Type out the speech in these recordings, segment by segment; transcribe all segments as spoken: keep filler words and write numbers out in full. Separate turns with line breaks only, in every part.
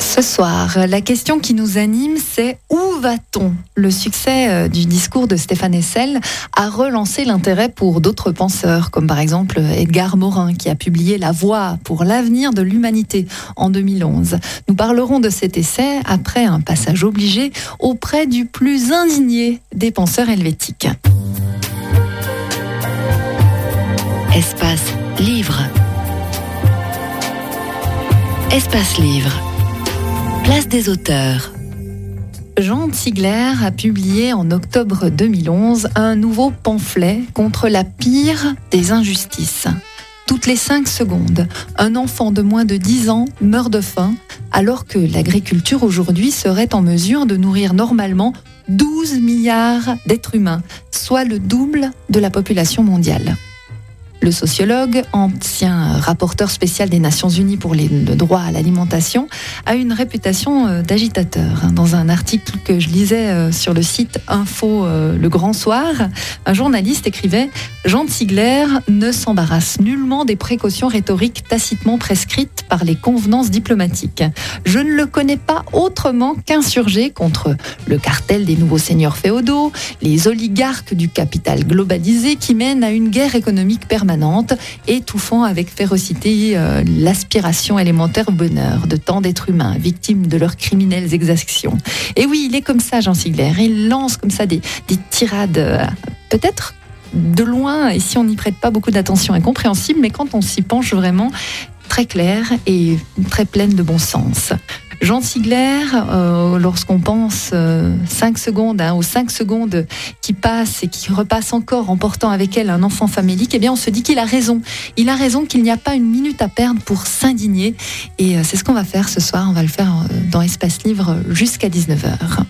Ce soir, la question qui nous anime, c'est où va-t-on ? Le succès du discours de Stéphane Hessel a relancé l'intérêt pour d'autres penseurs, comme par exemple Edgar Morin, qui a publié La Voix pour l'avenir de l'humanité en deux mille onze. Nous parlerons de cet essai après un passage obligé auprès du plus indigné des penseurs helvétiques.
Espace Livre. Espace Livre. Place des auteurs.
Jean Tigler a publié en octobre deux mille onze un nouveau pamphlet contre la pire des injustices. Toutes les cinq secondes, un enfant de moins de dix ans meurt de faim, alors que l'agriculture aujourd'hui serait en mesure de nourrir normalement douze milliards d'êtres humains, soit le double de la population mondiale. Le sociologue, ancien rapporteur spécial des Nations Unies pour les, le droit à l'alimentation, a une réputation d'agitateur. Dans un article que je lisais sur le site Info Le Grand Soir, un journaliste écrivait « Jean Tigler ne s'embarrasse nullement des précautions rhétoriques tacitement prescrites par les convenances diplomatiques. Je ne le connais pas autrement qu'insurgé contre le cartel des nouveaux seigneurs féodaux, les oligarques du capital globalisé qui mènent à une guerre économique permanente, étouffant avec férocité euh, l'aspiration élémentaire au bonheur de tant d'êtres humains, victimes de leurs criminelles exactions. » Et oui, il est comme ça, Jean Tigler. Il lance comme ça des, des tirades, euh, peut-être de loin, et si on n'y prête pas beaucoup d'attention, incompréhensibles, mais quand on s'y penche vraiment, très claires et très pleines de bon sens. Jean Tigler, euh, lorsqu'on pense euh, cinq secondes, hein, aux cinq secondes qui passent et qui repassent encore en portant avec elle un enfant famélique, eh bien on se dit qu'il a raison. Il a raison qu'il n'y a pas une minute à perdre pour s'indigner. Et euh, c'est ce qu'on va faire ce soir. On va le faire euh, dans Espace Livre jusqu'à dix-neuf heures.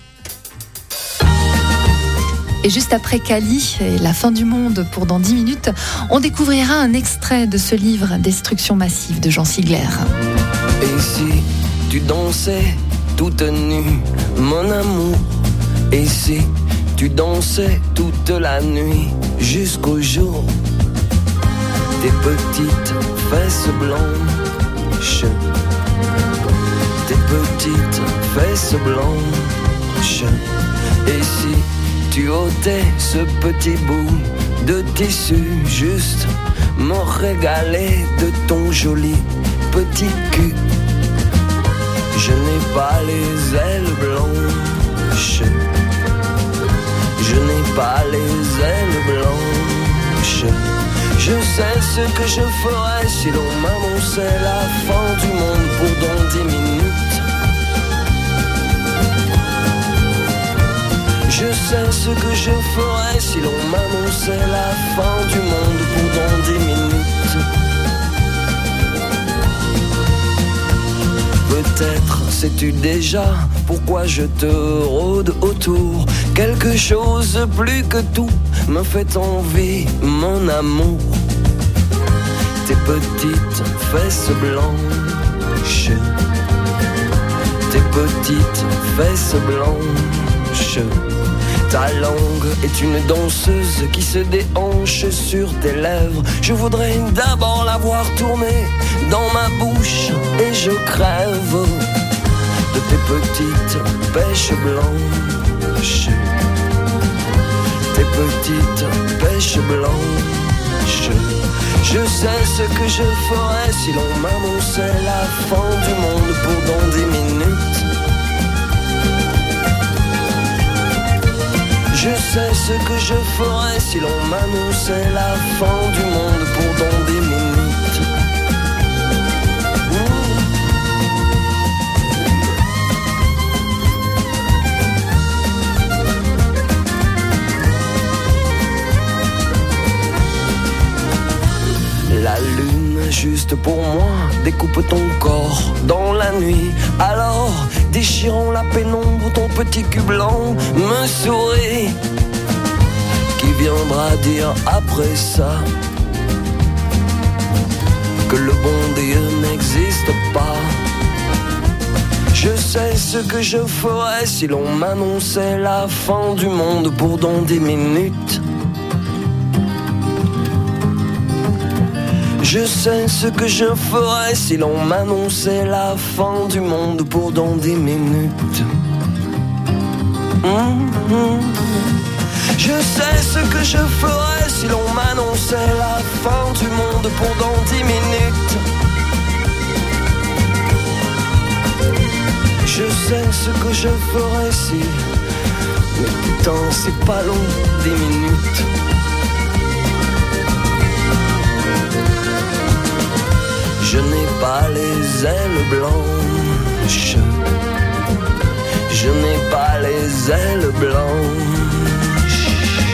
Et juste après Kali et la fin du monde pour dans dix minutes, on découvrira un extrait de ce livre Destruction massive de Jean Tigler.
Et si tu dansais toute nue, mon amour? Et si tu dansais toute la nuit jusqu'au jour? Tes petites fesses blanches, tes petites fesses blanches. Et si tu ôtais ce petit bout de tissu, juste me régaler de ton joli petit cul. Je n'ai pas les ailes blanches, je n'ai pas les ailes blanches. Je sais ce que je ferais si l'on m'annonçait la fin du monde pour dans dix minutes. Je sais ce que je ferais si l'on m'annonçait la fin du monde pour dans dix minutes. Peut-être sais-tu déjà pourquoi je te rôde autour. Quelque chose plus que tout me fait envie, mon amour. Tes petites fesses blanches, tes petites fesses blanches. Ta langue est une danseuse qui se déhanche sur tes lèvres. Je voudrais d'abord la voir tourner dans ma bouche et je crève de tes petites pêches blanches, tes petites pêches blanches. Je sais ce que je ferais si l'on m'annonçait la fin du monde pour dans dix minutes. Je sais ce que je ferais si l'on m'annonçait la fin du monde pour dans dix minutes. La lune, juste pour moi, découpe ton corps dans la nuit. Alors, déchirant la pénombre, ton petit cul blanc me sourit. Qui viendra dire après ça que le bon Dieu n'existe pas? Je sais ce que je ferais si l'on m'annonçait la fin du monde pour dans dix minutes. Je sais ce que je ferais si l'on m'annonçait la fin du monde pour dans dix minutes. Mmh. Je sais ce que je ferais si l'on m'annonçait la fin du monde pour dans dix minutes. Je sais ce que je ferais si... Mais putain, c'est pas long, dix minutes. Je n'ai pas les ailes blanches. Je n'ai pas les ailes blanches.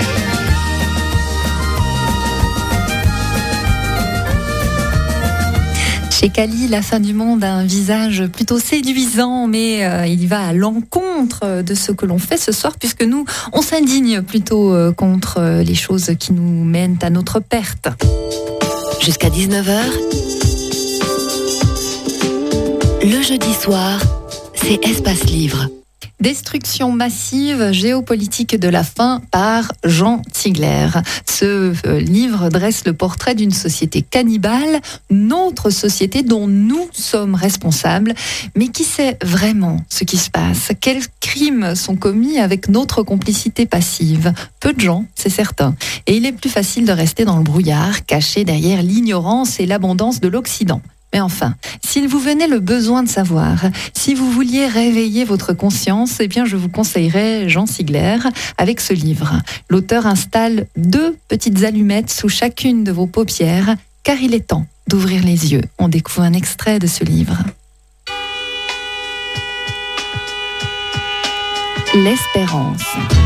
Chez Kali, la fin du monde a un visage plutôt séduisant, mais euh, il va à l'encontre de ce que l'on fait ce soir, puisque nous, on s'indigne plutôt euh, contre les choses qui nous mènent à notre perte.
Jusqu'à dix-neuf heures, le jeudi soir, c'est Espace Livre.
Destruction massive géopolitique de la faim par Jean Tigler. Ce euh, livre dresse le portrait d'une société cannibale, notre société dont nous sommes responsables, mais qui sait vraiment ce qui se passe? Quels crimes sont commis avec notre complicité passive? Peu de gens, c'est certain. Et il est plus facile de rester dans le brouillard, caché derrière l'ignorance et l'abondance de l'Occident. Mais enfin, s'il vous venait le besoin de savoir, si vous vouliez réveiller votre conscience, eh bien je vous conseillerais Jean Tigler avec ce livre. L'auteur installe deux petites allumettes sous chacune de vos paupières, car il est temps d'ouvrir les yeux. On découvre un extrait de ce livre. L'espérance.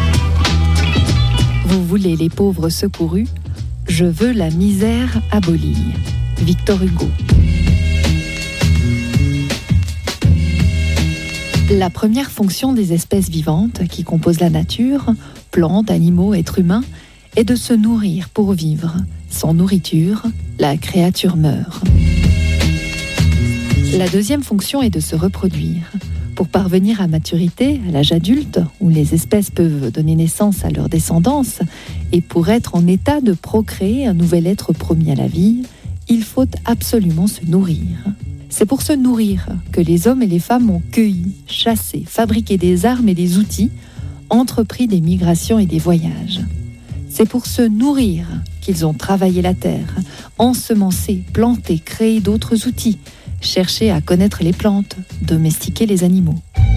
Vous voulez les pauvres secourus? Je veux la misère abolie. Victor Hugo. La première fonction des espèces vivantes qui composent la nature, plantes, animaux, êtres humains, est de se nourrir pour vivre. Sans nourriture, la créature meurt. La deuxième fonction est de se reproduire. Pour parvenir à maturité, à l'âge adulte, où les espèces peuvent donner naissance à leur descendance, et pour être en état de procréer un nouvel être promis à la vie, il faut absolument se nourrir. C'est pour se nourrir que les hommes et les femmes ont cueilli, chassé, fabriqué des armes et des outils, entrepris des migrations et des voyages. C'est pour se nourrir qu'ils ont travaillé la terre, ensemencé, planté, créé d'autres outils, cherché à connaître les plantes, domestiqué les animaux.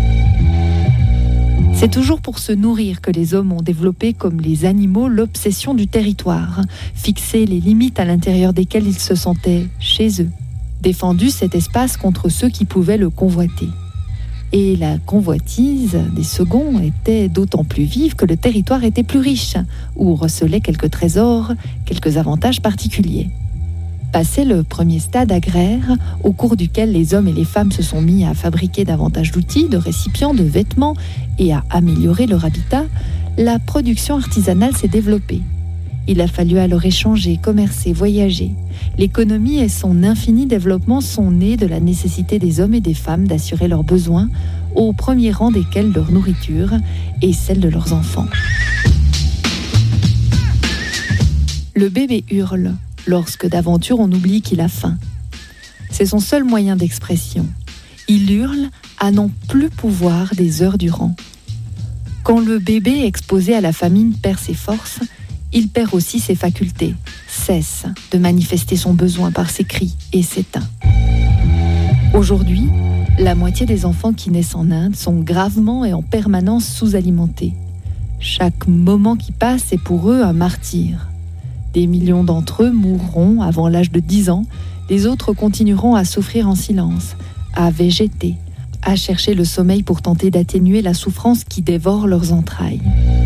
C'est toujours pour se nourrir que les hommes ont développé, comme les animaux, l'obsession du territoire, fixé les limites à l'intérieur desquelles ils se sentaient chez eux, défendu cet espace contre ceux qui pouvaient le convoiter. Et la convoitise des seconds était d'autant plus vive que le territoire était plus riche, où recelait quelques trésors, quelques avantages particuliers. Passé le premier stade agraire, au cours duquel les hommes et les femmes se sont mis à fabriquer davantage d'outils, de récipients, de vêtements et à améliorer leur habitat, la production artisanale s'est développée. Il a fallu alors échanger, commercer, voyager. L'économie et son infini développement sont nés de la nécessité des hommes et des femmes d'assurer leurs besoins, au premier rang desquels leur nourriture et celle de leurs enfants. Le bébé hurle lorsque d'aventure on oublie qu'il a faim. C'est son seul moyen d'expression. Il hurle à n'en plus pouvoir des heures durant. Quand le bébé exposé à la famine perd ses forces, il perd aussi ses facultés, cesse de manifester son besoin par ses cris et s'éteint. Aujourd'hui, la moitié des enfants qui naissent en Inde sont gravement et en permanence sous-alimentés. Chaque moment qui passe est pour eux un martyre. Des millions d'entre eux mourront avant l'âge de dix ans, les autres continueront à souffrir en silence, à végéter, à chercher le sommeil pour tenter d'atténuer la souffrance qui dévore leurs entrailles.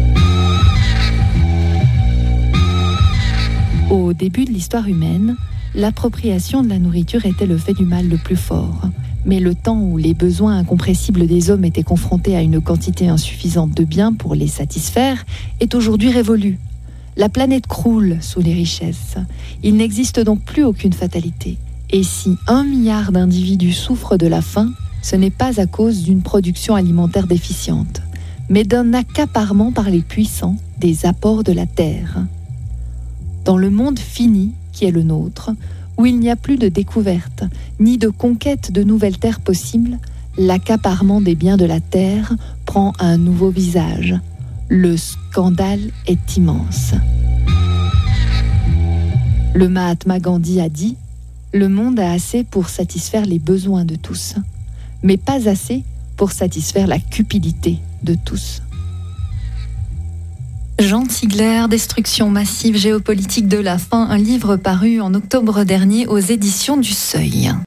Au début de l'histoire humaine, l'appropriation de la nourriture était le fait du mal le plus fort. Mais le temps où les besoins incompressibles des hommes étaient confrontés à une quantité insuffisante de biens pour les satisfaire est aujourd'hui révolu. La planète croule sous les richesses. Il n'existe donc plus aucune fatalité. Et si un milliard d'individus souffrent de la faim, ce n'est pas à cause d'une production alimentaire déficiente, mais d'un accaparement par les puissants des apports de la terre. Dans le monde fini qui est le nôtre, où il n'y a plus de découverte, ni de conquête de nouvelles terres possibles, l'accaparement des biens de la terre prend un nouveau visage. Le scandale est immense. Le Mahatma Gandhi a dit « Le monde a assez pour satisfaire les besoins de tous, mais pas assez pour satisfaire la cupidité de tous. » Jean Tigler, Destruction massive géopolitique de la faim, un livre paru en octobre dernier aux éditions du Seuil.